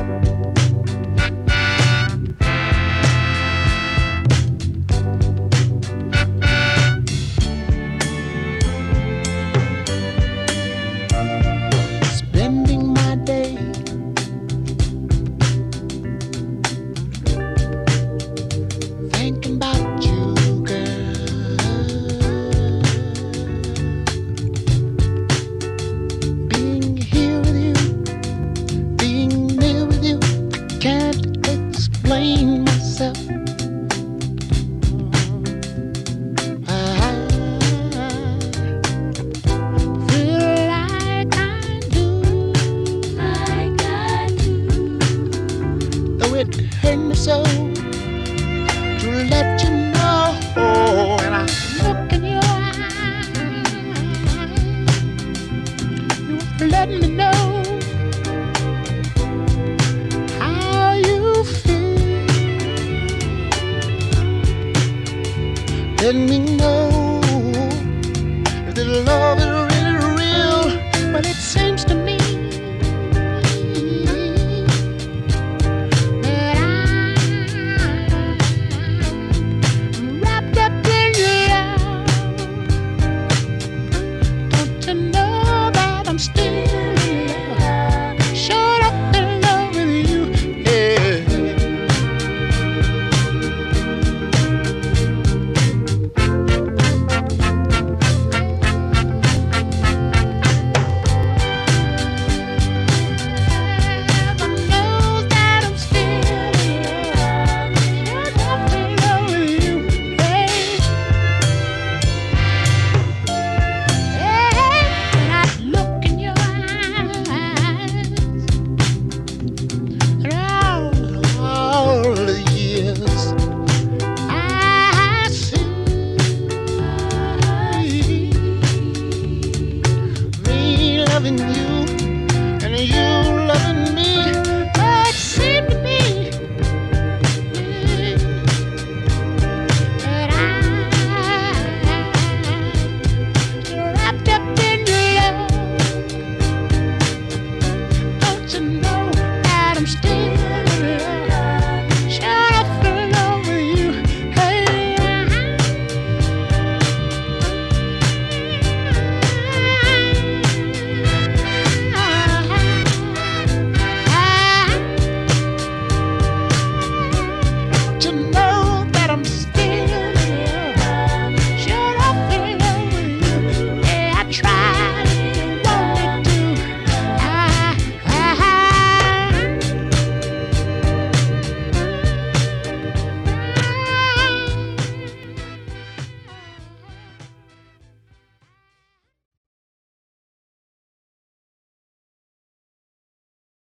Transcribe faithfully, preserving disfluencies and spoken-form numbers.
Spending my day thinking about you, girl. Being here with you, being near with you, can't explain myself. I feel like I do, like I do. Though it hurt me so to let you know, and I look in your eyes, you let me know how you feel. Let me know